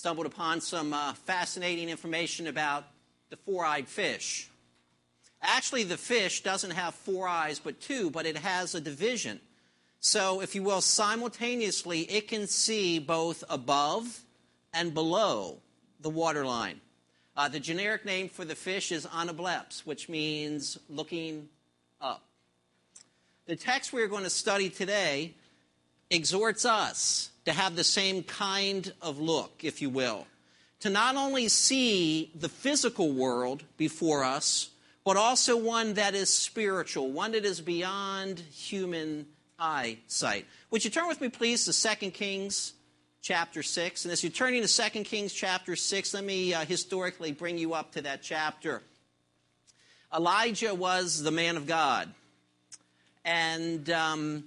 stumbled upon some fascinating information about the four-eyed fish. Actually, the fish doesn't have four eyes but two, but it has a division. So, if you will, simultaneously, it can see both above and below the waterline. The generic name for the fish is anableps, which means looking up. The text we're going to study today exhorts us to have the same kind of look, if you will, to not only see the physical world before us, but also one that is spiritual, one that is beyond human eyesight. Would you turn with me, please, to 2 Kings chapter 6? And as you're turning to 2 Kings chapter 6, let me historically bring you up to that chapter. Elijah was the man of God. And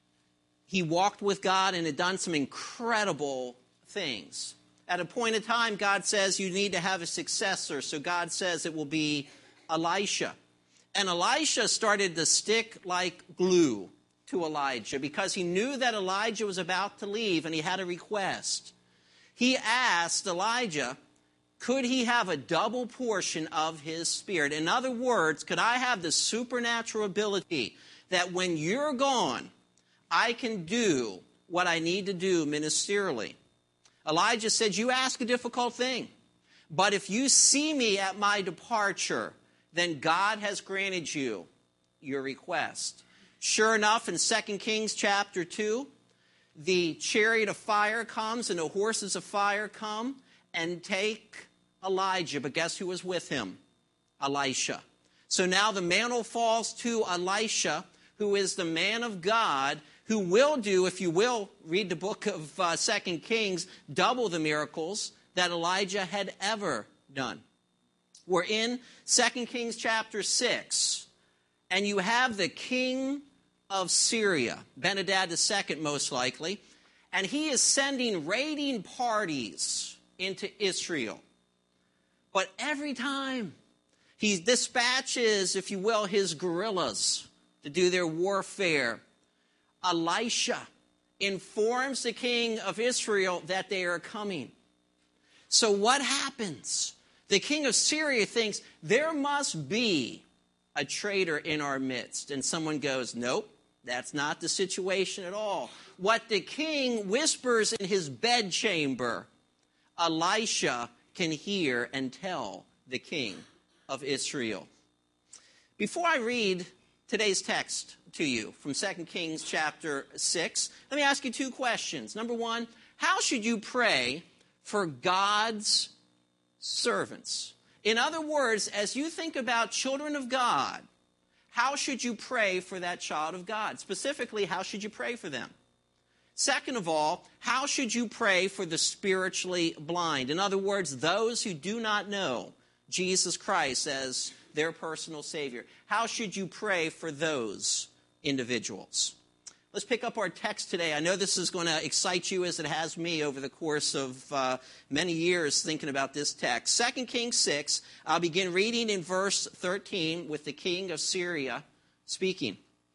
he walked with God and had done some incredible things. At a point in time, God says you need to have a successor. So God says it will be Elisha. And Elisha started to stick like glue to Elijah because he knew that Elijah was about to leave and he had a request. He asked Elijah, could he have a double portion of his spirit? In other words, could I have the supernatural ability that when you're gone, I can do what I need to do ministerially? Elijah said, you ask a difficult thing, but if you see me at my departure, then God has granted you your request. Sure enough, in 2 Kings chapter 2, the chariot of fire comes and the horses of fire come and take Elijah. But guess who was with him? Elisha. So now the mantle falls to Elisha, who is the man of God, who will do, if you will, read the book of 2 Kings, double the miracles that Elijah had ever done. We're in 2 Kings chapter 6, and you have the king of Syria, Ben-Hadad II most likely, and he is sending raiding parties into Israel. But every time he dispatches, if you will, his guerrillas to do their warfare, Elisha informs the king of Israel that they are coming. So what happens? The king of Syria thinks there must be a traitor in our midst. And someone goes, nope, that's not the situation at all. What the king whispers in his bedchamber, Elisha can hear and tell the king of Israel. Before I read today's text to you from 2 Kings chapter 6, let me ask you two questions. Number one, how should you pray for God's servants? In other words, as you think about children of God, how should you pray for that child of God? Specifically, how should you pray for them? Second of all, how should you pray for the spiritually blind? In other words, those who do not know Jesus Christ as their personal Savior. How should you pray for those individuals? Let's pick up our text today. I know this is going to excite you as it has me over the course of many years thinking about this text. 2 Kings 6, I'll begin reading in verse 13 with the king of Syria speaking.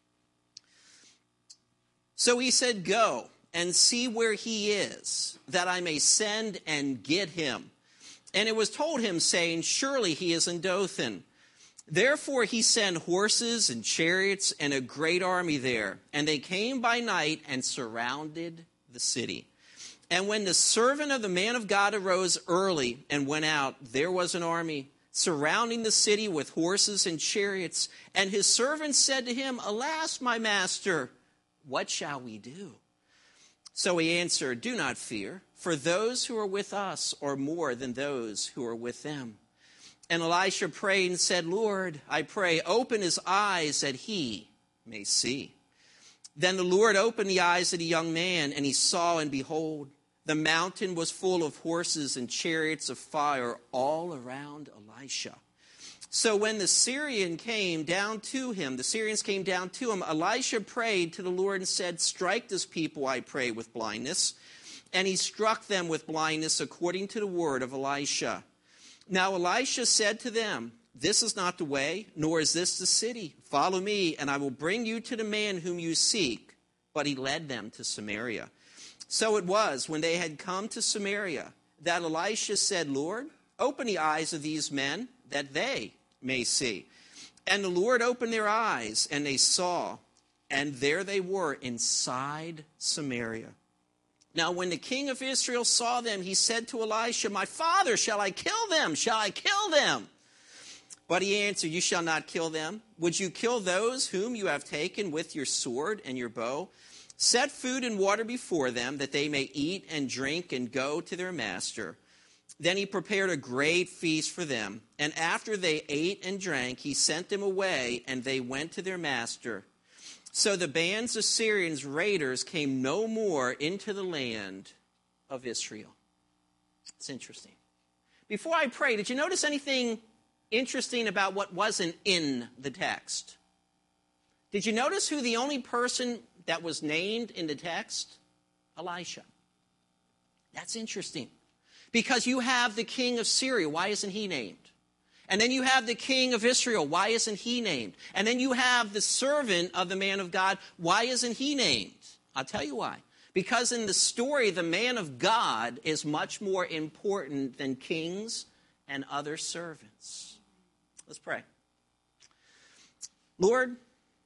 So he said, go and see where he is, that I may send and get him. And it was told him, saying, surely he is in Dothan. Therefore he sent horses and chariots and a great army there. And they came by night and surrounded the city. And when the servant of the man of God arose early and went out, there was an army surrounding the city with horses and chariots. And his servant said to him, alas, my master, what shall we do? So he answered, do not fear, for those who are with us are more than those who are with them. And Elisha prayed and said, Lord, I pray, open his eyes that he may see. Then the Lord opened the eyes of the young man, and he saw, and behold, the mountain was full of horses and chariots of fire all around Elisha. So when the Syrians came down to him, Elisha prayed to the Lord and said, strike this people, I pray, with blindness. And he struck them with blindness according to the word of Elisha. Now Elisha said to them, this is not the way, nor is this the city. Follow me, and I will bring you to the man whom you seek. But he led them to Samaria. So it was, when they had come to Samaria, that Elisha said, Lord, open the eyes of these men that they may see. And the Lord opened their eyes, and they saw, and there they were inside Samaria. Now when the king of Israel saw them, he said to Elisha, my father, shall I kill them? Shall I kill them? But he answered, you shall not kill them. Would you kill those whom you have taken with your sword and your bow? Set food and water before them, that they may eat and drink and go to their master. Then he prepared a great feast for them. And after they ate and drank, he sent them away, and they went to their master. So the bands of Syrians, raiders, came no more into the land of Israel. It's interesting. Before I pray, did you notice anything interesting about what wasn't in the text? Did you notice who the only person that was named in the text? Elisha. That's interesting. Because you have the king of Syria. Why isn't he named? And then you have the king of Israel. Why isn't he named? And then you have the servant of the man of God. Why isn't he named? I'll tell you why. Because in the story, the man of God is much more important than kings and other servants. Let's pray. Lord,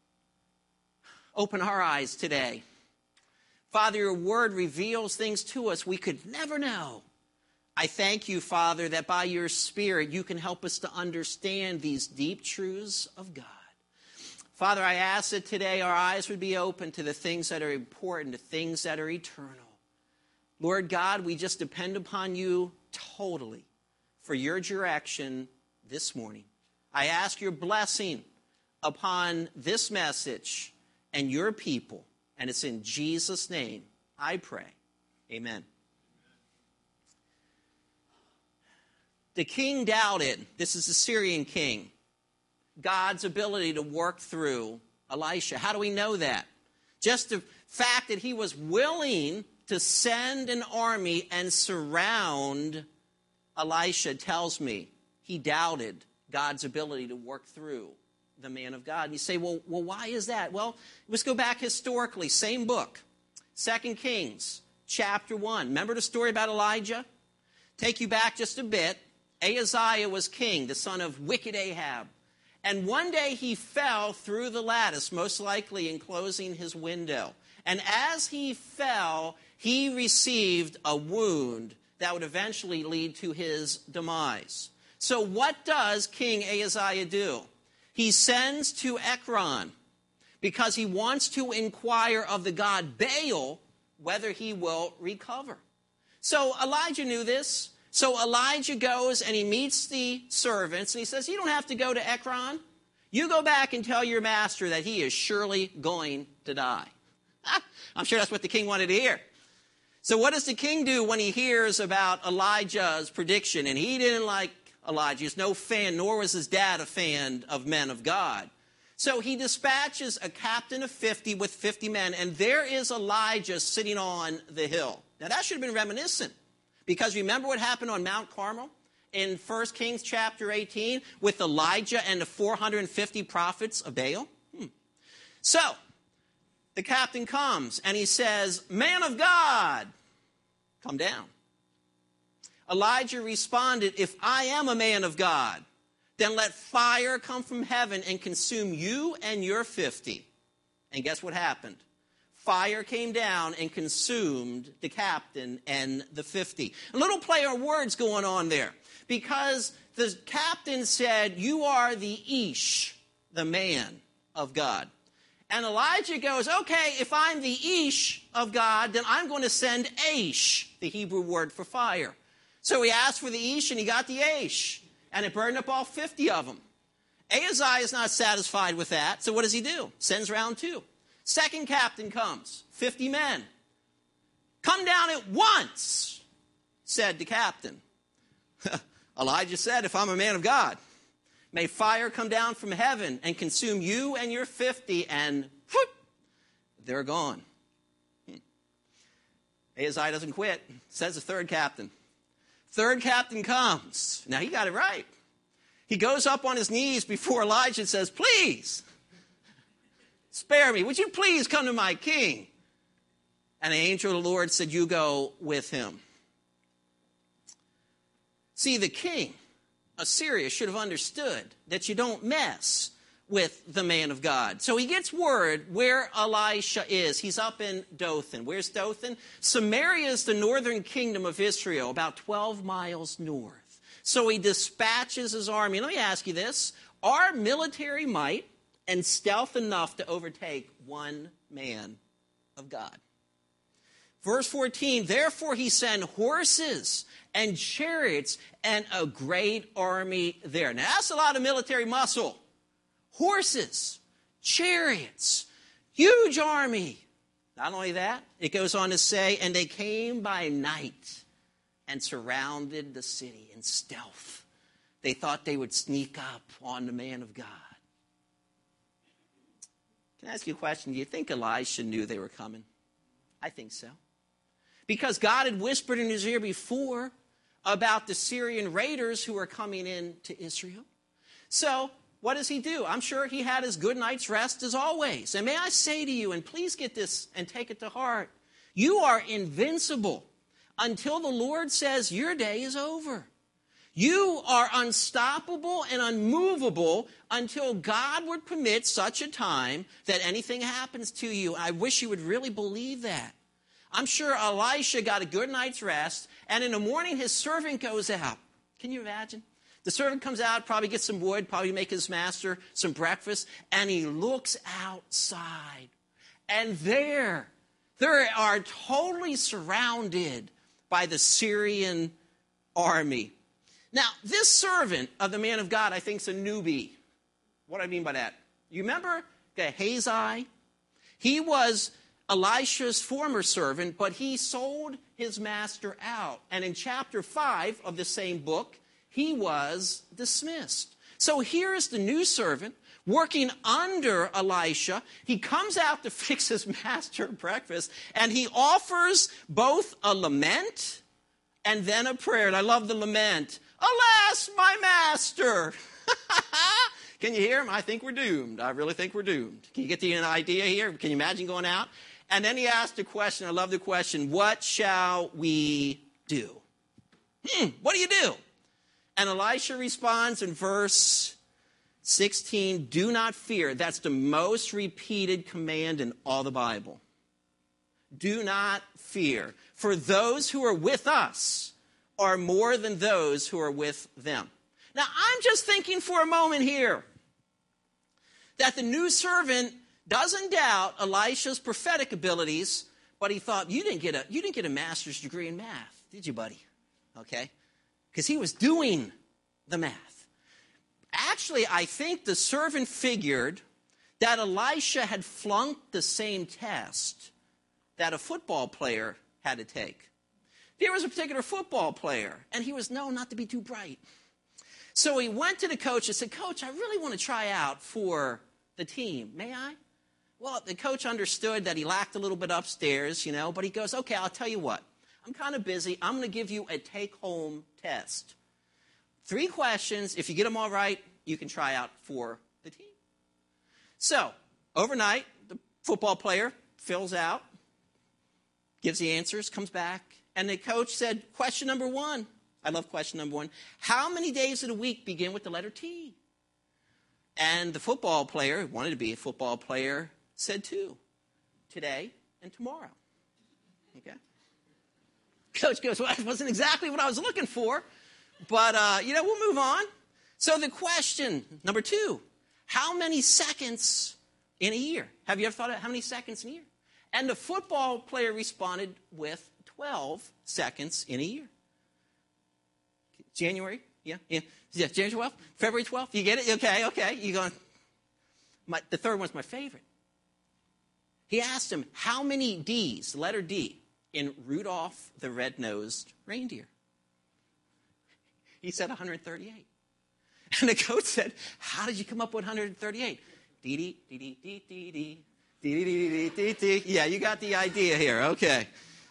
open our eyes today. Father, your word reveals things to us we could never know. I thank you, Father, that by your Spirit you can help us to understand these deep truths of God. Father, I ask that today our eyes would be open to the things that are important, to things that are eternal. Lord God, we just depend upon you totally for your direction this morning. I ask your blessing upon this message and your people, and it's in Jesus' name I pray. Amen. The king doubted, this is the Syrian king, God's ability to work through Elisha. How do we know that? Just the fact that he was willing to send an army and surround Elisha tells me he doubted God's ability to work through the man of God. And you say, well, why is that? Well, let's go back historically. Same book, 2 Kings, chapter 1. Remember the story about Elijah? Take you back just a bit. Ahaziah was king, the son of wicked Ahab. And one day he fell through the lattice, most likely enclosing his window. And as he fell, he received a wound that would eventually lead to his demise. So what does King Ahaziah do? He sends to Ekron because he wants to inquire of the god Baal whether he will recover. So Elijah knew this. So Elijah goes and he meets the servants and he says, you don't have to go to Ekron. You go back and tell your master that he is surely going to die. I'm sure that's what the king wanted to hear. So what does the king do when he hears about Elijah's prediction? And he didn't like Elijah. He's no fan, nor was his dad a fan of men of God. So he dispatches a captain of 50 with 50 men, and there is Elijah sitting on the hill. Now that should have been reminiscent. Because remember what happened on Mount Carmel in 1 Kings chapter 18 with Elijah and the 450 prophets of Baal? So, the captain comes and he says, man of God, come down. Elijah responded, if I am a man of God, then let fire come from heaven and consume you and your 50. And guess what happened? Fire came down and consumed the captain and the 50. A little play on words going on there. Because the captain said, you are the Ish, the man of God. And Elijah goes, okay, if I'm the Ish of God, then I'm going to send Aish, the Hebrew word for fire. So he asked for the Ish and he got the Aish. And it burned up all 50 of them. Ahaziah is not satisfied with that. So what does he do? Sends round 2. Second captain comes, 50 men. Come down at once, said the captain. Elijah said, if I'm a man of God, may fire come down from heaven and consume you and your 50, and whoop, they're gone. Ahaziah doesn't quit, says the third captain. Third captain comes. Now he got it right. He goes up on his knees before Elijah and says, please, spare me. Would you please come to my king? And the angel of the Lord said, you go with him. See, the king of Syria should have understood that you don't mess with the man of God. So he gets word where Elisha is. He's up in Dothan. Where's Dothan? Samaria is the northern kingdom of Israel, about 12 miles north. So he dispatches his army. Let me ask you this. Are military might and stealth enough to overtake one man of God? Verse 14, therefore he sent horses and chariots and a great army there. Now that's a lot of military muscle. Horses, chariots, huge army. Not only that, it goes on to say, and they came by night and surrounded the city in stealth. They thought they would sneak up on the man of God. Can I ask you a question? Do you think Elisha knew they were coming? I think so. Because God had whispered in his ear before about the Syrian raiders who were coming into Israel. So what does he do? I'm sure he had his good night's rest as always. And may I say to you, and please get this and take it to heart, you are invincible until the Lord says your day is over. You are unstoppable and unmovable until God would permit such a time that anything happens to you. I wish you would really believe that. I'm sure Elisha got a good night's rest, and in the morning his servant goes out. Can you imagine? The servant comes out, probably gets some wood, probably make his master some breakfast, and he looks outside. And they are totally surrounded by the Syrian army. Now, this servant of the man of God, I think, is a newbie. What do I mean by that? You remember Gehazi? He was Elisha's former servant, but he sold his master out. And in chapter 5 of the same book, he was dismissed. So here's the new servant working under Elisha. He comes out to fix his master breakfast, and he offers both a lament and then a prayer. And I love the lament. Alas, my master. Can you hear him? I think we're doomed. I really think we're doomed. Can you get the idea here? Can you imagine going out? And then he asked a question. I love the question. What shall we do? What do you do? And Elisha responds in verse 16, do not fear. That's the most repeated command in all the Bible. Do not fear. For those who are with us are more than those who are with them. Now, I'm just thinking for a moment here that the new servant doesn't doubt Elisha's prophetic abilities, but he thought, you didn't get a master's degree in math, did you, buddy? Okay? Because he was doing the math. Actually, I think the servant figured that Elisha had flunked the same test that a football player had to take. There was a particular football player, and he was known not to be too bright. So he went to the coach and said, Coach, I really want to try out for the team. May I? Well, the coach understood that he lacked a little bit upstairs, but he goes, okay, I'll tell you what. I'm kind of busy. I'm going to give you a take-home test. 3 questions. If you get them all right, you can try out for the team. So, overnight, the football player fills out, gives the answers, comes back, and the coach said, question number 1. I love question number 1. How many days of the week begin with the letter T? And the football player, who wanted to be a football player, said 2. Today and tomorrow. Okay? Coach goes, well, that wasn't exactly what I was looking for, but, we'll move on. So the question, number 2, how many seconds in a year? Have you ever thought of how many seconds in a year? And the football player responded with 12 seconds in a year. January? Yeah. January 12th? February 12th? You get it? Okay. You going? The third one's my favorite. He asked him, how many D's, the letter D, in Rudolph the Red-Nosed Reindeer? He said 138. And the coach said, how did you come up with 138? D-D, D-D, D-D, D. D-D-D-D-D-D. Yeah, you got the idea here. Okay.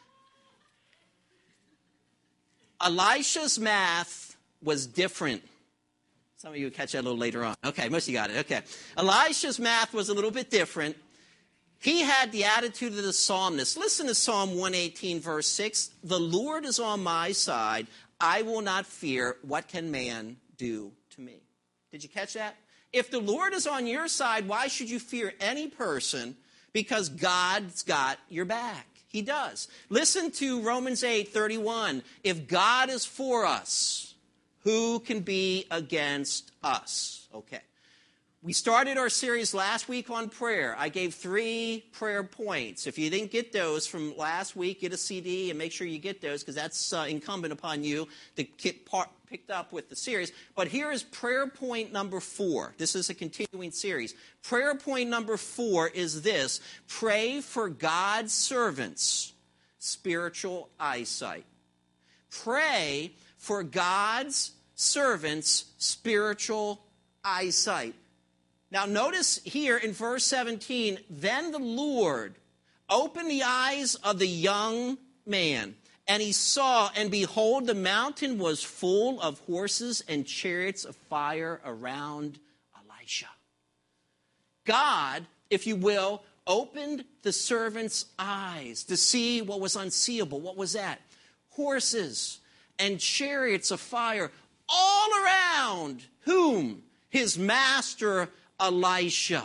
Elisha's math was different. Some of you will catch that a little later on. Okay, most of you got it. Okay. Elisha's math was a little bit different. He had the attitude of the psalmist. Listen to Psalm 118, verse 6. The Lord is on my side. I will not fear. What can man do to me? Did you catch that? If the Lord is on your side, why should you fear any person? Because God's got your back. He does. Listen to Romans 8:31. If God is for us, who can be against us? Okay. We started our series last week on prayer. I gave 3 prayer points. If you didn't get those from last week, get a CD and make sure you get those, because that's incumbent upon you to get picked up with the series. But here is prayer point number 4. This is a continuing series. Prayer point number 4 is this: pray for God's servants' spiritual eyesight. Pray for God's servants' spiritual eyesight. Now notice here in verse 17, then the Lord opened the eyes of the young man, and he saw, and behold, the mountain was full of horses and chariots of fire around Elisha. God, if you will, opened the servant's eyes to see what was unseeable. What was that? Horses and chariots of fire all around whom? His master Elisha.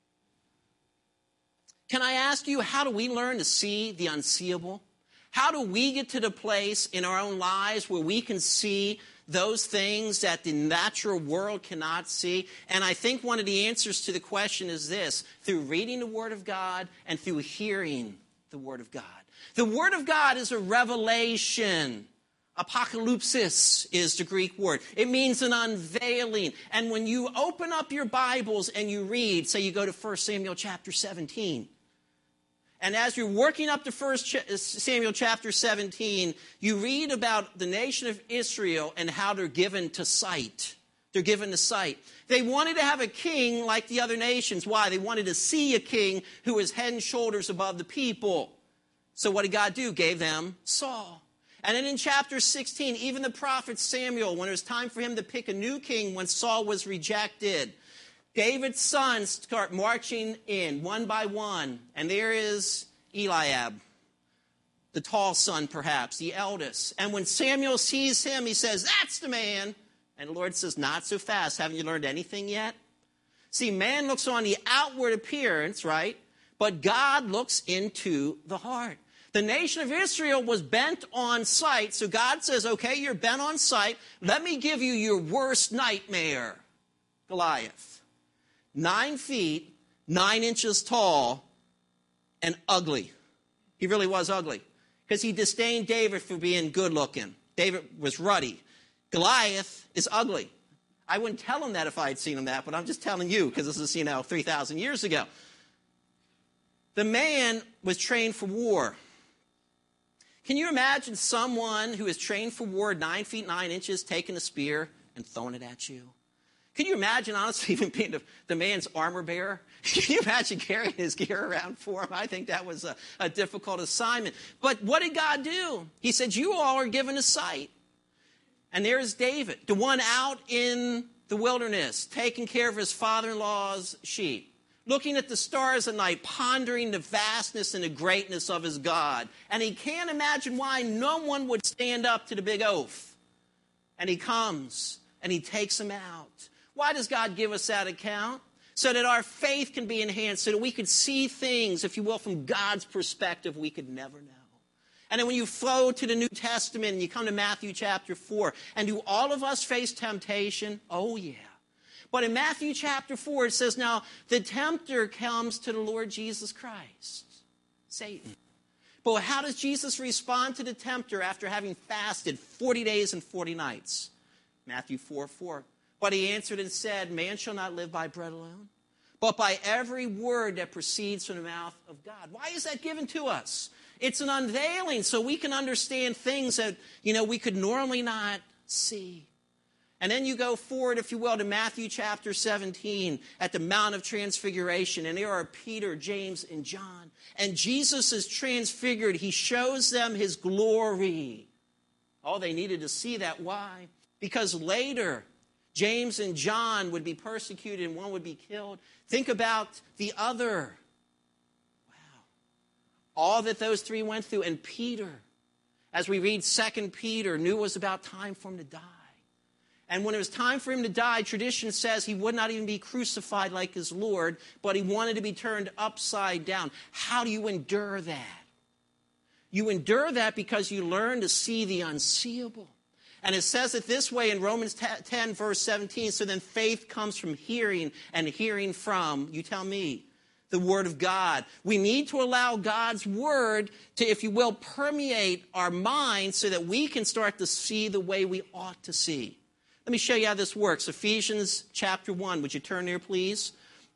Can I ask you, how do we learn to see the unseeable? How do we get to the place in our own lives where we can see those things that the natural world cannot see? And I think one of the answers to the question is this: through reading the Word of God and through hearing the Word of God. The Word of God is a revelation. Apocalypsis is the Greek word. It means an unveiling. And when you open up your Bibles and you read, say you go to 1 Samuel chapter 17. And as you're working up to 1 Samuel chapter 17, you read about the nation of Israel and how they're given to sight. They're given to sight. They wanted to have a king like the other nations. Why? They wanted to see a king who was head and shoulders above the people. So what did God do? Gave them Saul. And then in chapter 16, even the prophet Samuel, when it was time for him to pick a new king when Saul was rejected, David's sons start marching in one by one. And there is Eliab, the tall son perhaps, the eldest. And when Samuel sees him, he says, "That's the man." And the Lord says, "Not so fast. Haven't you learned anything yet?" See, man looks on the outward appearance, right? But God looks into the heart. The nation of Israel was bent on sight, so God says, okay, you're bent on sight. Let me give you your worst nightmare, Goliath. 9 feet, 9 inches tall, and ugly. He really was ugly, because he disdained David for being good looking. David was ruddy. Goliath is ugly. I wouldn't tell him that if I had seen him that, but I'm just telling you, because this is, 3,000 years ago. The man was trained for war. Can you imagine someone who is trained for war, 9 feet, 9 inches, taking a spear and throwing it at you? Can you imagine, honestly, even being the man's armor bearer? Can you imagine carrying his gear around for him? I think that was a difficult assignment. But what did God do? He said, you all are given a sight. And there's David, the one out in the wilderness, taking care of his father-in-law's sheep, looking at the stars at night, pondering the vastness and the greatness of his God. And he can't imagine why no one would stand up to the big oath. And he comes and he takes them out. Why does God give us that account? So that our faith can be enhanced, so that we could see things, if you will, from God's perspective we could never know. And then when you flow to the New Testament and you come to Matthew chapter 4, and do all of us face temptation? Oh, yeah. But in Matthew chapter 4, it says, now, the tempter comes to the Lord Jesus Christ, Satan. But how does Jesus respond to the tempter after having fasted 40 days and 40 nights? Matthew 4:4. But he answered and said, man shall not live by bread alone, but by every word that proceeds from the mouth of God. Why is that given to us? It's an unveiling so we can understand things that, we could normally not see. And then you go forward, if you will, to Matthew chapter 17 at the Mount of Transfiguration. And there are Peter, James, and John. And Jesus is transfigured. He shows them his glory. Oh, they needed to see that. Why? Because later, James and John would be persecuted and one would be killed. Think about the other. Wow. All that those 3 went through. And Peter. As we read 2 Peter, knew it was about time for him to die. And when it was time for him to die, tradition says he would not even be crucified like his Lord, but he wanted to be turned upside down. How do you endure that? You endure that because you learn to see the unseeable. And it says it this way in Romans 10, verse 17, so then faith comes from hearing, and hearing from, you tell me, the Word of God. We need to allow God's Word to, if you will, permeate our minds so that we can start to see the way we ought to see. Let me show you how this works. Ephesians chapter 1. Would you turn there, please?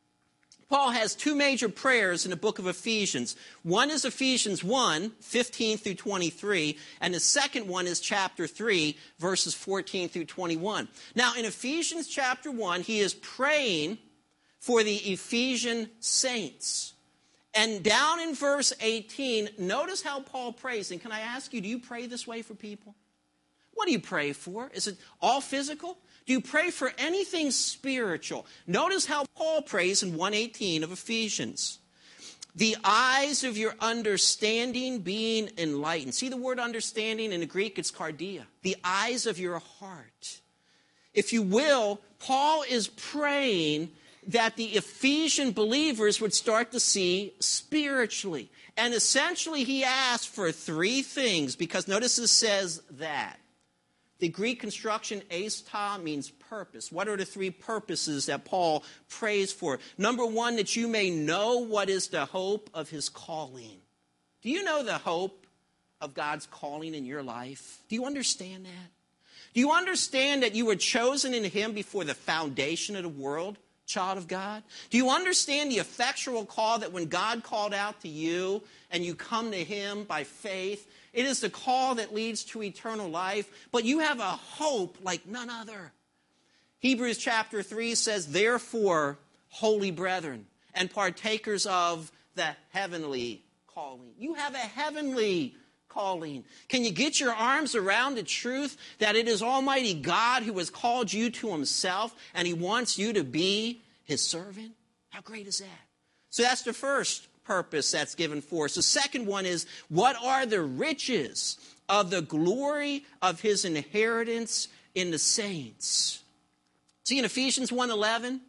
Paul has two major prayers in the book of Ephesians. One is Ephesians 1, 15 through 23, and the second one is chapter 3, verses 14 through 21. Now, in Ephesians chapter 1, he is praying for the Ephesian saints. And down in verse 18, notice how Paul prays. And can I ask you, do you pray this way for people? What do you pray for? Is it all physical? Do you pray for anything spiritual? Notice how Paul prays in 1:18 of Ephesians. The eyes of your understanding being enlightened. See the word understanding in the Greek? It's cardia. The eyes of your heart. If you will, Paul is praying that the Ephesian believers would start to see spiritually. And essentially he asks for three things, because notice it says that. The Greek construction, aista, means purpose. What are the three purposes that Paul prays for? Number one, that you may know what is the hope of his calling. Do you know the hope of God's calling in your life? Do you understand that? Do you understand that you were chosen in him before the foundation of the world, child of God? Do you understand the effectual call that when God called out to you and you come to him by faith, it is the call that leads to eternal life, but you have a hope like none other. Hebrews chapter 3 says, therefore, holy brethren, and partakers of the heavenly calling. You have a heavenly calling. Can you get your arms around the truth that it is Almighty God who has called you to himself, and he wants you to be his servant? How great is that? So that's the first purpose that's given for us. The second one is, what are the riches of the glory of his inheritance in the saints? See, in Ephesians 1:11,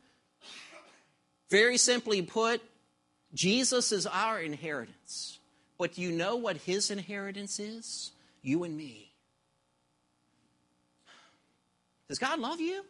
very simply put, Jesus is our inheritance. But do you know what his inheritance is? You and me. Does God love you?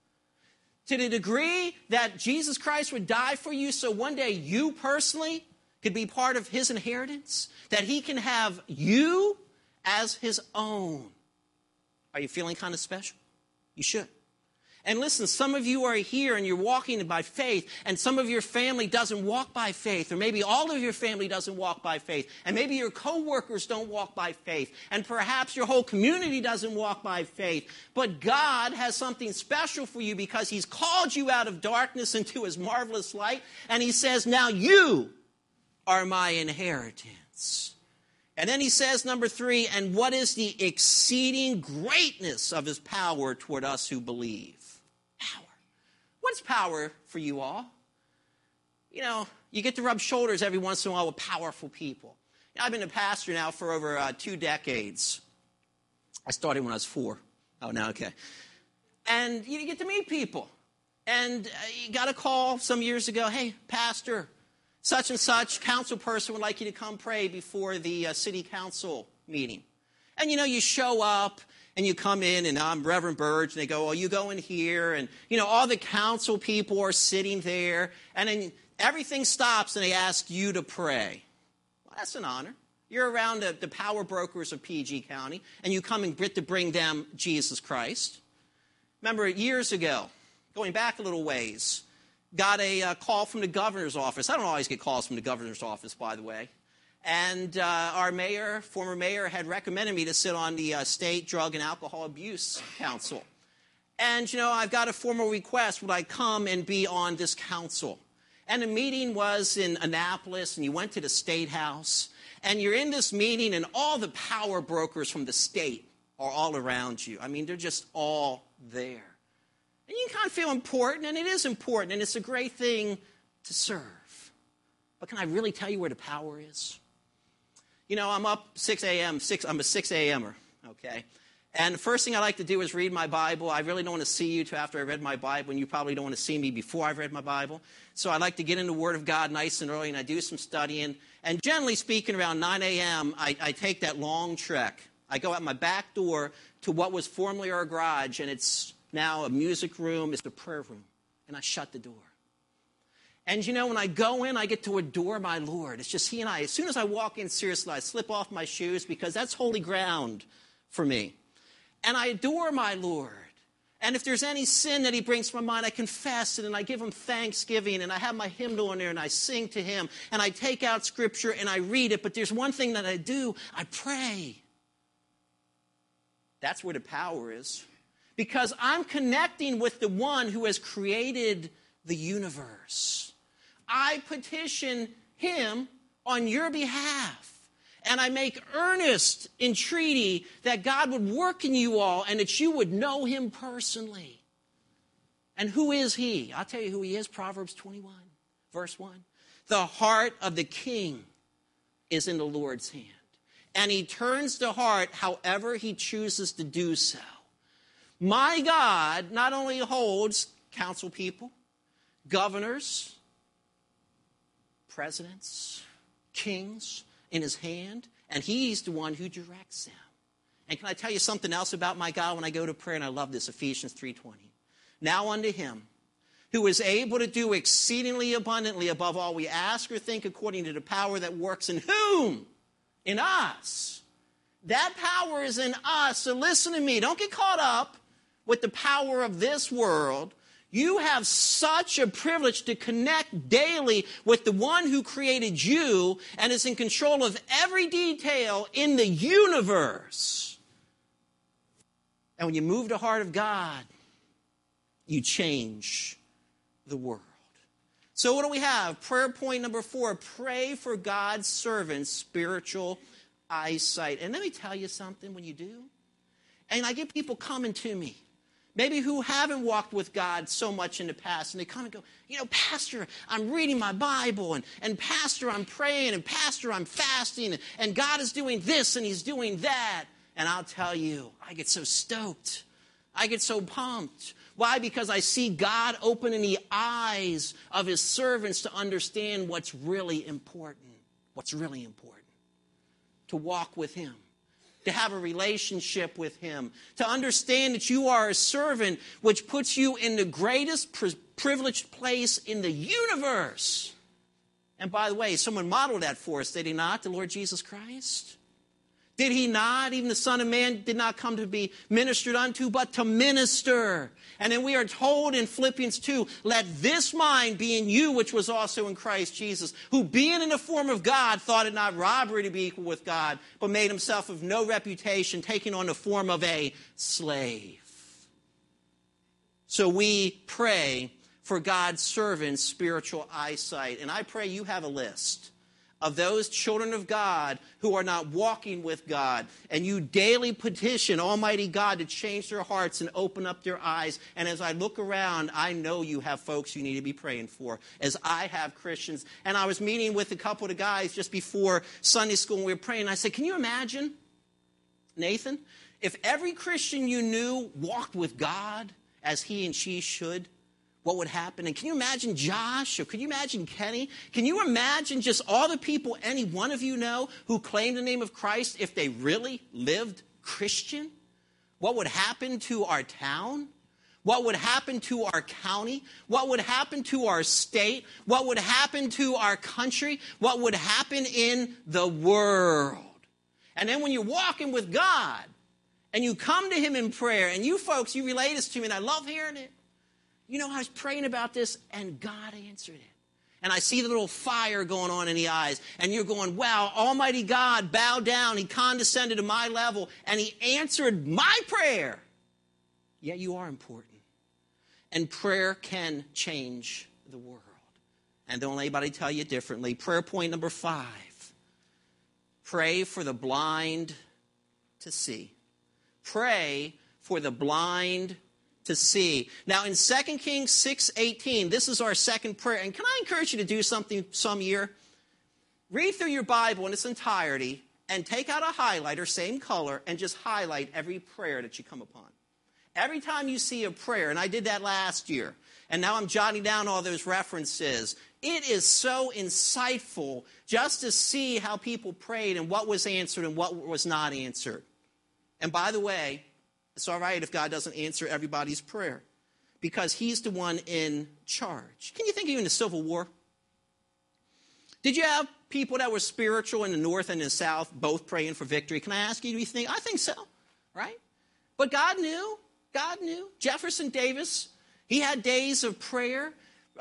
To the degree that Jesus Christ would die for you so one day you personally could be part of his inheritance, that he can have you as his own. Are you feeling kind of special? You should. And listen, some of you are here and you're walking by faith, and some of your family doesn't walk by faith, or maybe all of your family doesn't walk by faith, and maybe your coworkers don't walk by faith, and perhaps your whole community doesn't walk by faith. But God has something special for you because he's called you out of darkness into his marvelous light, and he says, now you are my inheritance. And then he says, number 3, and what is the exceeding greatness of his power toward us who believe? Power. What's power for you all? You know, you get to rub shoulders every once in a while with powerful people. I've been a pastor now for over 2 decades. I started when I was 4. Oh, no, okay. And you get to meet people. And you got a call some years ago, hey, pastor, such and such council person would like you to come pray before the city council meeting. And, you know, you show up and you come in, and I'm Reverend Burge, and they go, oh, you go in here. And, you know, all the council people are sitting there. And then everything stops and they ask you to pray. Well, that's an honor. You're around the power brokers of PG County, and you come and get to bring them Jesus Christ. Remember, years ago, going back a little ways, got a call from the governor's office. I don't always get calls from the governor's office, by the way. And our mayor, former mayor, had recommended me to sit on the State Drug and Alcohol Abuse Council. And, you know, I've got a formal request. Would I come and be on this council? And the meeting was in Annapolis, and you went to the State House. And you're in this meeting, and all the power brokers from the state are all around you. I mean, they're just all there. And you kind of feel important, and it is important, and it's a great thing to serve. But can I really tell you where the power is? I'm up 6 a.m., I'm a 6 a.m.er, okay? And the first thing I like to do is read my Bible. I really don't want to see you till after I read my Bible, and you probably don't want to see me before I've read my Bible. So I like to get in the Word of God nice and early, and I do some studying. And generally speaking, around 9 a.m., I take that long trek. I go out my back door to what was formerly our garage, and it's now a music room. It's a prayer room. And I shut the door. And when I go in, I get to adore my Lord. It's just he and I. As soon as I walk in, seriously, I slip off my shoes because that's holy ground for me. And I adore my Lord. And if there's any sin that he brings to my mind, I confess it and I give him thanksgiving and I have my hymnal in there and I sing to him and I take out scripture and I read it. But there's one thing that I do. I pray. That's where the power is. Because I'm connecting with the one who has created the universe. I petition him on your behalf. And I make earnest entreaty that God would work in you all and that you would know him personally. And who is he? I'll tell you who he is. Proverbs 21, verse 1. The heart of the king is in the Lord's hand. And he turns the heart however he chooses to do so. My God not only holds council people, governors, presidents, kings in his hand, and he's the one who directs them. And can I tell you something else about my God when I go to prayer? And I love this, Ephesians 3:20. Now unto him who is able to do exceedingly abundantly above all we ask or think according to the power that works in whom? In us. That power is in us. So listen to me. Don't get caught up with the power of this world. You have such a privilege to connect daily with the one who created you and is in control of every detail in the universe. And when you move the heart of God, you change the world. So what do we have? Prayer point number 4, pray for God's servants' spiritual eyesight. And let me tell you something when you do. And I get people coming to me. Maybe who haven't walked with God so much in the past, and they come and go, Pastor, I'm reading my Bible, and Pastor, I'm praying, and Pastor, I'm fasting, and God is doing this, and he's doing that. And I'll tell you, I get so stoked. I get so pumped. Why? Because I see God opening the eyes of his servants to understand what's really important. What's really important. To walk with him. To have a relationship with him, to understand that you are a servant, which puts you in the greatest privileged place in the universe. And by the way, someone modeled that for us, did he not? The Lord Jesus Christ? Did he not? Even the Son of Man did not come to be ministered unto, but to minister. And then we are told in Philippians 2, let this mind be in you, which was also in Christ Jesus, who being in the form of God, thought it not robbery to be equal with God, but made himself of no reputation, taking on the form of a slave. So we pray for God's servants' spiritual eyesight. And I pray you have a list of those children of God who are not walking with God. And you daily petition Almighty God to change their hearts and open up their eyes. And as I look around, I know you have folks you need to be praying for, as I have Christians. And I was meeting with a couple of guys just before Sunday school, and we were praying. And I said, can you imagine, Nathan, if every Christian you knew walked with God as he and she should? What would happen? And can you imagine Josh, or can you imagine Kenny? Can you imagine just all the people any one of you know who claim the name of Christ if they really lived Christian? What would happen to our town? What would happen to our county? What would happen to our state? What would happen to our country? What would happen in the world? And then when you're walking with God and you come to him in prayer, and you folks, you relate this to me, and I love hearing it. I was praying about this, and God answered it. And I see the little fire going on in the eyes. And you're going, wow, Almighty God bowed down. He condescended to my level, and he answered my prayer. Yeah, you are important. And prayer can change the world. And don't let anybody tell you differently. Prayer point number 5. Pray for the blind to see. Pray for the blind to see. Now in 2 Kings 6:18, this is our second prayer. And can I encourage you to do something some year? Read through your Bible in its entirety and take out a highlighter, same color, and just highlight every prayer that you come upon. Every time you see a prayer, and I did that last year, and now I'm jotting down all those references, it is so insightful just to see how people prayed and what was answered and what was not answered. And by the way, it's all right if God doesn't answer everybody's prayer, because he's the one in charge. Can you think even the Civil War? Did you have people that were spiritual in the North and the South both praying for victory? Can I ask you, do you think? I think so, right? But God knew. God knew. Jefferson Davis, he had days of prayer.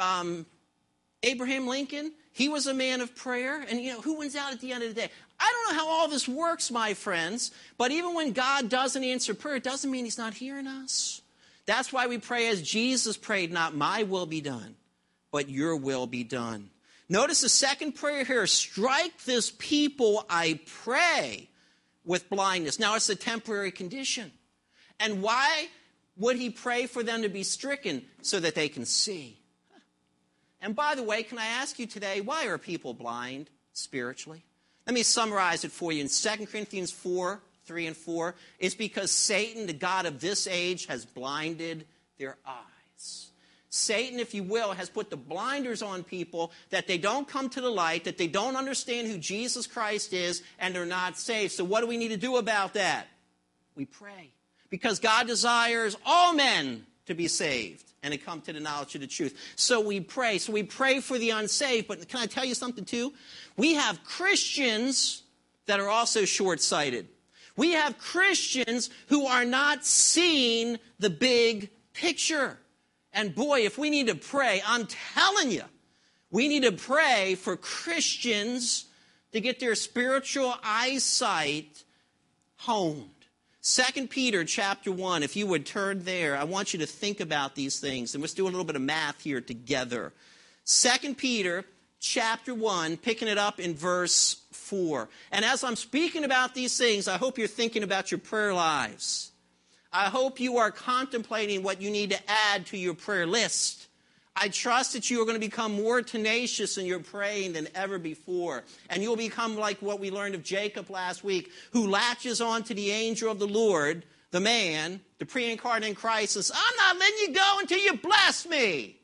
Abraham Lincoln, he was a man of prayer. And, who wins out at the end of the day? I don't know how all this works, my friends, but even when God doesn't answer prayer, it doesn't mean he's not hearing us. That's why we pray as Jesus prayed, not my will be done, but your will be done. Notice the second prayer here, strike this people, I pray, with blindness. Now, it's a temporary condition. And why would he pray for them to be stricken? So that they can see. And by the way, can I ask you today, why are people blind spiritually? Let me summarize it for you. In 2 Corinthians 4, 3 and 4, it's because Satan, the god of this age, has blinded their eyes. Satan, if you will, has put the blinders on people that they don't come to the light, that they don't understand who Jesus Christ is, and they're not saved. So what do we need to do about that? We pray. Because God desires all men to be saved and to come to the knowledge of the truth. So we pray. So we pray for the unsaved. But can I tell you something too? We have Christians that are also short-sighted. We have Christians who are not seeing the big picture. And boy, if we need to pray, I'm telling you, we need to pray for Christians to get their spiritual eyesight honed. 2 Peter chapter 1, if you would turn there, I want you to think about these things. And let's do a little bit of math here together. 2 Peter chapter 1, picking it up in verse 4. And as I'm speaking about these things, I hope you're thinking about your prayer lives. I hope you are contemplating what you need to add to your prayer list. I trust that you are going to become more tenacious in your praying than ever before. And you'll become like what we learned of Jacob last week, who latches on to the angel of the Lord, the man, the pre-incarnate Christ, says, I'm not letting you go until you bless me.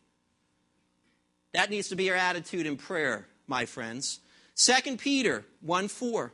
That needs to be your attitude in prayer, my friends. 2 Peter 1:4.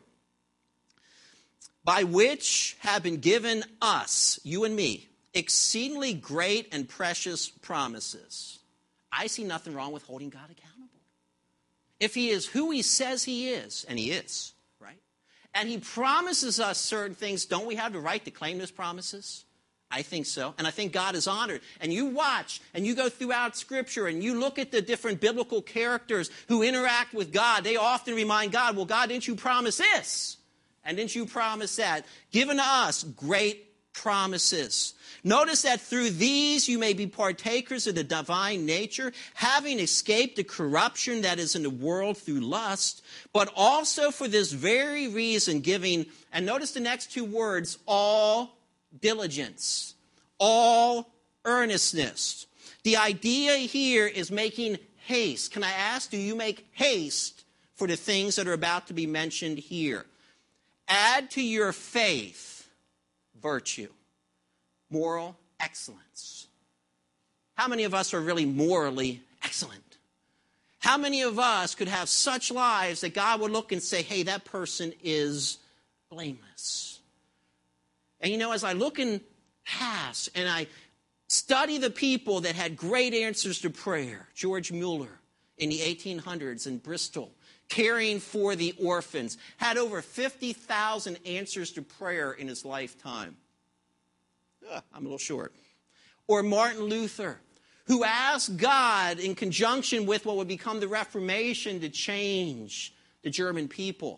By which have been given us, you and me, exceedingly great and precious promises. I see nothing wrong with holding God accountable. If he is who he says he is, and he is, right? And he promises us certain things, don't we have the right to claim those promises? I think so. And I think God is honored. And you watch, and you go throughout Scripture, and you look at the different biblical characters who interact with God. They often remind God, well, God, didn't you promise this? And didn't you promise that? Given to us great promises. Notice that through these you may be partakers of the divine nature, having escaped the corruption that is in the world through lust, but also for this very reason giving, and notice the next two words, all diligence, all earnestness. The idea here is making haste. Can I ask, do you make haste for the things that are about to be mentioned here? Add to your faith virtue, moral excellence. How many of us are really morally excellent? How many of us could have such lives that God would look and say, hey, that person is blameless? And as I look in past and I study the people that had great answers to prayer, George Mueller in the 1800s in Bristol, caring for the orphans, had over 50,000 answers to prayer in his lifetime. I'm a little short. Or Martin Luther, who asked God in conjunction with what would become the Reformation to change the German people.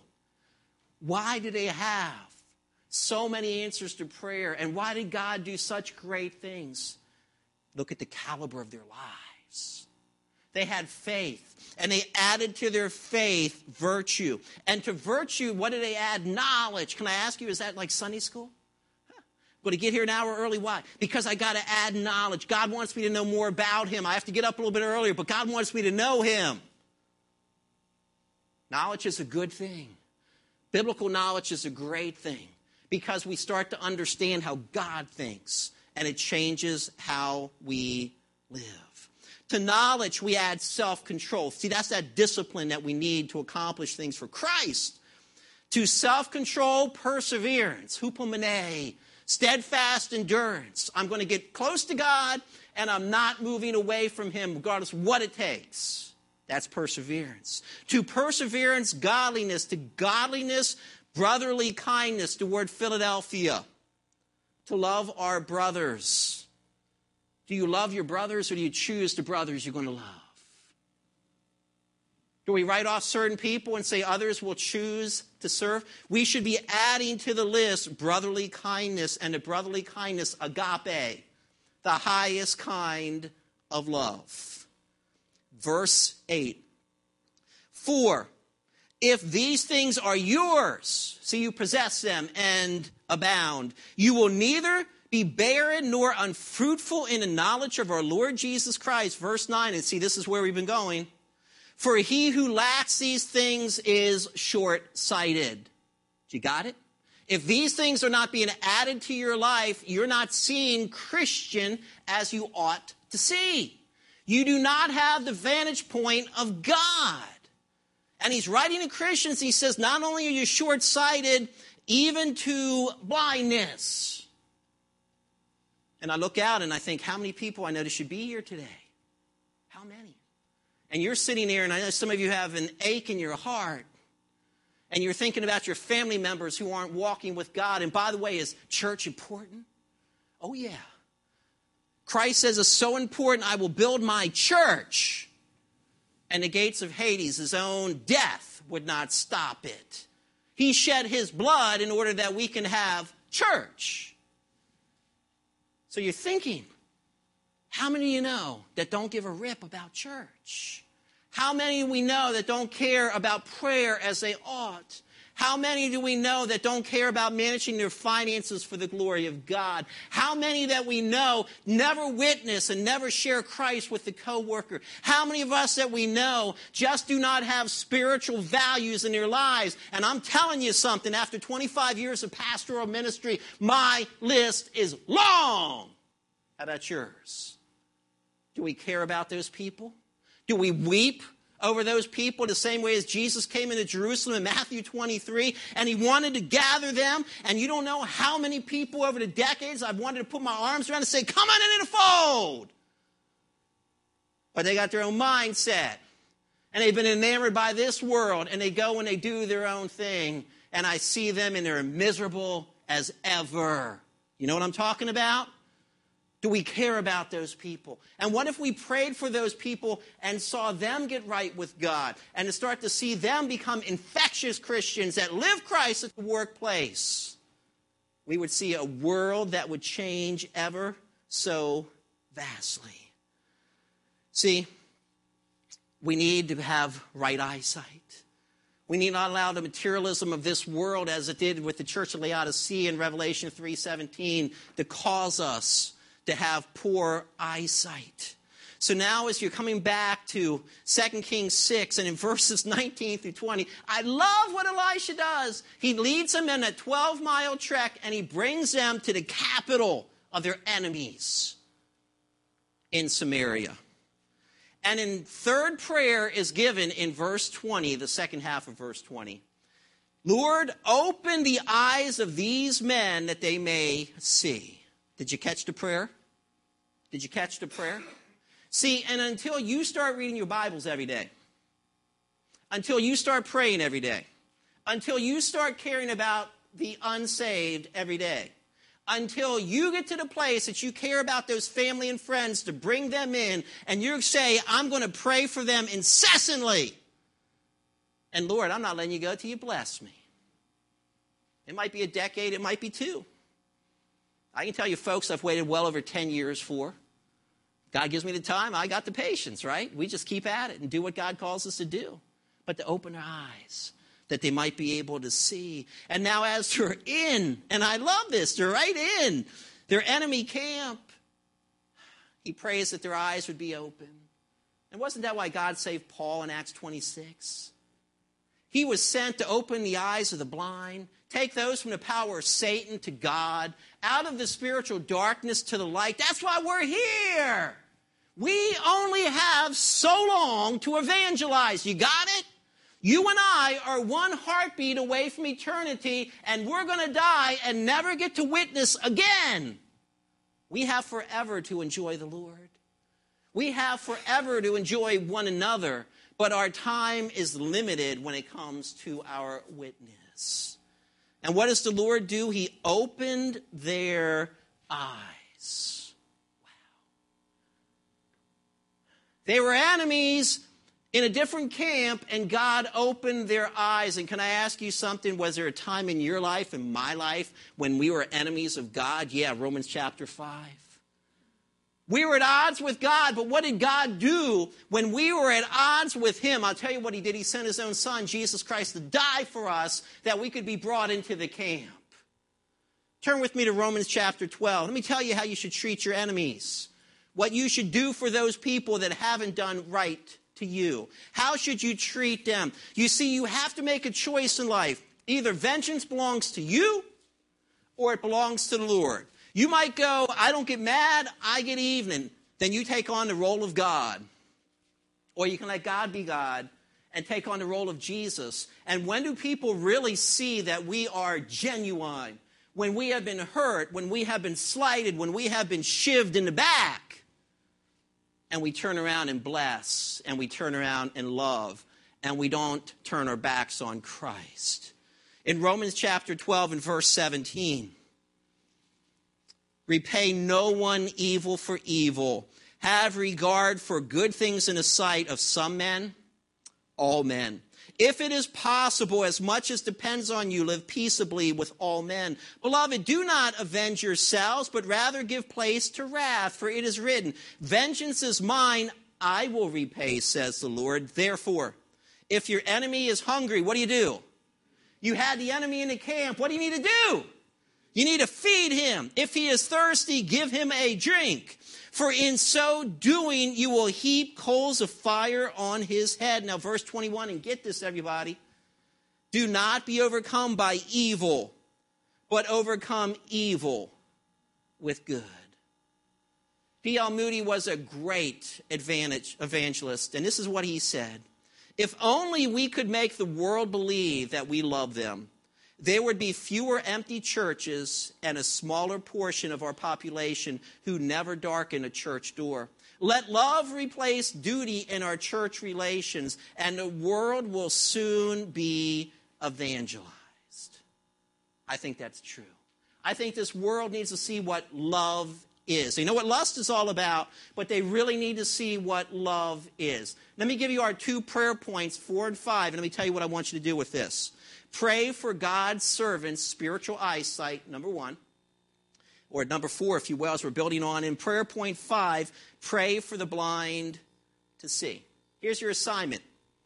Why did they have so many answers to prayer? And why did God do such great things? Look at the caliber of their lives. They had faith. And they added to their faith virtue. And to virtue, what did they add? Knowledge. Can I ask you, is that like Sunday school? I'm going to get here an hour early. Why? Because I got to add knowledge. God wants me to know more about him. I have to get up a little bit earlier, but God wants me to know him. Knowledge is a good thing. Biblical knowledge is a great thing because we start to understand how God thinks, and it changes how we live. To knowledge, we add self-control. See, that's that discipline that we need to accomplish things for Christ. To self-control, perseverance, hupomene, steadfast endurance. I'm going to get close to God, and I'm not moving away from him regardless of what it takes. That's perseverance. To perseverance, godliness. To godliness, brotherly kindness. The word Philadelphia. To love our brothers. Do you love your brothers, or do you choose the brothers you're going to love? Do we write off certain people and say others will choose to serve? We should be adding to the list brotherly kindness, and the brotherly kindness, agape, the highest kind of love. Verse 8. For if these things are yours, so you possess them and abound, you will neither be barren nor unfruitful in the knowledge of our Lord Jesus Christ. Verse 9, and see, this is where we've been going. For he who lacks these things is short-sighted. You got it? If these things are not being added to your life, you're not seeing Christian as you ought to see. You do not have the vantage point of God. And he's writing to Christians, he says, not only are you short-sighted, even to blindness. And I look out and I think, how many people I know that should be here today? How many? And you're sitting there, and I know some of you have an ache in your heart, and you're thinking about your family members who aren't walking with God. And by the way, is church important? Oh, yeah. Christ says it's so important, I will build my church, and the gates of Hades, his own death, would not stop it. He shed his blood in order that we can have church. So you're thinking, how many of you know that don't give a rip about church? How many do we know that don't care about prayer as they ought? How many do we know that don't care about managing their finances for the glory of God? How many that we know never witness and never share Christ with the coworker? How many of us that we know just do not have spiritual values in their lives? And I'm telling you something, after 25 years of pastoral ministry, my list is long. How about yours? Do we care about those people? Do we weep over those people the same way as Jesus came into Jerusalem in Matthew 23 and he wanted to gather them? And you don't know how many people over the decades I've wanted to put my arms around and say, come on into the fold. But they got their own mindset. And they've been enamored by this world. And they go and they do their own thing. And I see them and they're miserable as ever. You know what I'm talking about? Do we care about those people? And what if we prayed for those people and saw them get right with God and to start to see them become infectious Christians that live Christ at the workplace? We would see a world that would change ever so vastly. See, we need to have right eyesight. We need not allow the materialism of this world, as it did with the church of Laodicea in Revelation 3:17, to cause us to have poor eyesight. So now as you're coming back to 2 Kings 6 and in verses 19 through 20, I love what Elisha does. He leads them in a 12-mile trek and he brings them to the capital of their enemies in Samaria. And in third prayer is given in verse 20, the second half of verse 20. Lord, open the eyes of these men that they may see. Did you catch the prayer? Did you catch the prayer? See, and until you start reading your Bibles every day, until you start praying every day, until you start caring about the unsaved every day, until you get to the place that you care about those family and friends to bring them in, and you say, I'm going to pray for them incessantly. And Lord, I'm not letting you go till you bless me. It might be a decade, it might be 2. I can tell you folks I've waited well over 10 years for. God gives me the time, I got the patience, right? We just keep at it and do what God calls us to do. But to open their eyes, that they might be able to see. And now as they're in, and I love this, they're right in their enemy camp, he prays that their eyes would be open. And wasn't that why God saved Paul in Acts 26? He was sent to open the eyes of the blind, take those from the power of Satan to God, out of the spiritual darkness to the light. That's why we're here. We only have so long to evangelize. You got it? You and I are one heartbeat away from eternity, and we're going to die and never get to witness again. We have forever to enjoy the Lord. We have forever to enjoy one another, but our time is limited when it comes to our witness. And what does the Lord do? He opened their eyes. Wow. They were enemies in a different camp, and God opened their eyes. And can I ask you something? Was there a time in your life, in my life, when we were enemies of God? Yeah, Romans chapter 5. We were at odds with God, but what did God do when we were at odds with him? I'll tell you what he did. He sent his own son, Jesus Christ, to die for us that we could be brought into the camp. Turn with me to Romans chapter 12. Let me tell you how you should treat your enemies. What you should do for those people that haven't done right to you. How should you treat them? You see, you have to make a choice in life. Either vengeance belongs to you or it belongs to the Lord. You might go, I don't get mad, I get even. Then you take on the role of God. Or you can let God be God and take on the role of Jesus. And when do people really see that we are genuine? When we have been hurt, when we have been slighted, when we have been shivved in the back. And we turn around and bless, and we turn around and love, and we don't turn our backs on Christ. In Romans chapter 12 and verse 17, repay no one evil for evil. Have regard for good things in the sight of some men, all men. If it is possible, as much as depends on you, live peaceably with all men. Beloved, do not avenge yourselves, but rather give place to wrath, for it is written, vengeance is mine, I will repay, says the Lord. Therefore, if your enemy is hungry, what do? You had the enemy in the camp. What do you need to do? You need to feed him. If he is thirsty, give him a drink. For in so doing, you will heap coals of fire on his head. Now, verse 21, and get this, everybody. Do not be overcome by evil, but overcome evil with good. D.L. Moody was a great evangelist, and this is what he said. If only we could make the world believe that we love them, there would be fewer empty churches and a smaller portion of our population who never darken a church door. Let love replace duty in our church relations, and the world will soon be evangelized. I think that's true. I think this world needs to see what love is. They know what lust is all about, but they really need to see what love is. Let me give you our 2 prayer points, 4 and 5, and let me tell you what I want you to do with this. Pray for God's servants' spiritual eyesight, number 1. Or number 4, if you will, as we're building on. In prayer point 5, pray for the blind to see. Here's your assignment.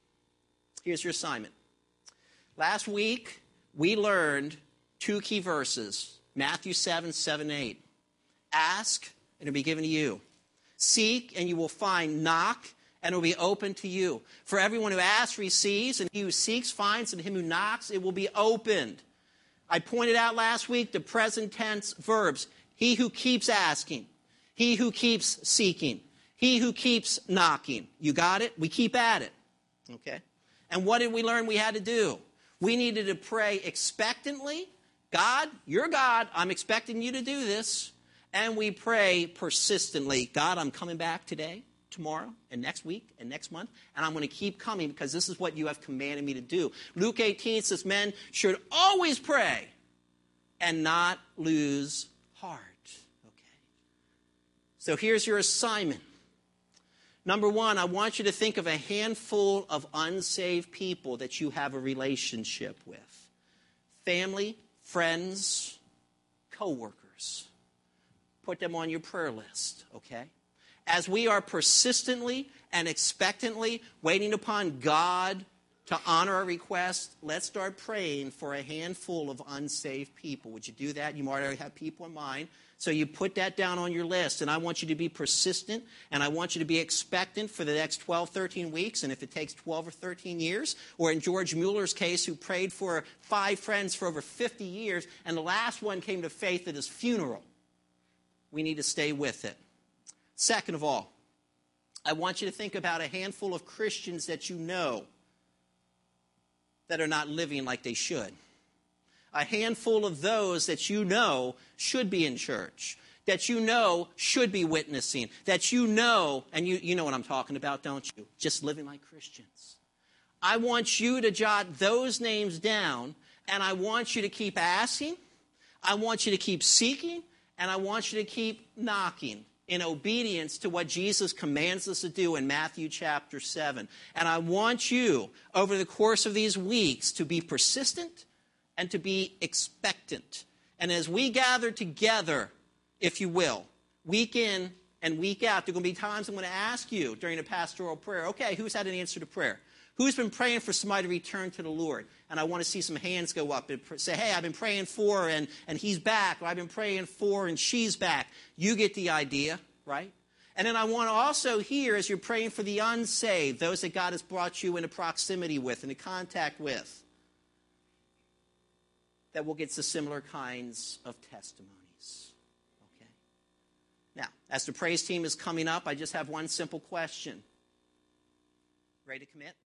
Last week, we learned 2 key verses. Matthew 7, 7, 8. Ask, and it will be given to you. Seek, and you will find. Knock, and it will be open to you. For everyone who asks receives, and he who seeks finds, and him who knocks it will be opened. I pointed out last week the present tense verbs. He who keeps asking, he who keeps seeking, he who keeps knocking. You got it? We keep at it. Okay? And what did we learn we had to do? We needed to pray expectantly. God, you're God. I'm expecting you to do this. And we pray persistently. God, I'm coming back today, tomorrow, and next week, and next month, and I'm going to keep coming because this is what you have commanded me to do. Luke 18 says men should always pray and not lose heart. Okay. So here's your assignment. Number 1, I want you to think of a handful of unsaved people that you have a relationship with. Family, friends, co-workers. Put them on your prayer list, okay? As we are persistently and expectantly waiting upon God To honor our request, let's start praying for a handful of unsaved people. Would you do that? You might already have people in mind. So you put that down on your list, and I want you to be persistent, and I want you to be expectant for the next 12, 13 weeks, and if it takes 12 or 13 years, or in George Mueller's case, who prayed for 5 friends for over 50 years, and the last one came to faith at his funeral, we need to stay with it. Second of all, I want you to think about a handful of Christians that you know that are not living like they should. A handful of those that you know should be in church, that you know should be witnessing, that you know, and you know what I'm talking about, don't you? Just living like Christians. I want you to jot those names down, and I want you to keep asking, I want you to keep seeking, and I want you to keep knocking in obedience to what Jesus commands us to do in Matthew chapter 7. And I want you, over the course of these weeks, to be persistent and to be expectant. And as we gather together, if you will, week in and week out, there are going to be times I'm going to ask you during a pastoral prayer, okay, who's had an answer to prayer? Who's been praying for somebody to return to the Lord? And I want to see some hands go up and say, hey, I've been praying for and he's back, or I've been praying for and she's back. You get the idea, right? And then I want to also hear, as you're praying for the unsaved, those that God has brought you into proximity with, into contact with, that we'll get some similar kinds of testimonies. Okay? Now, as the praise team is coming up, I just have one simple question. Ready to commit?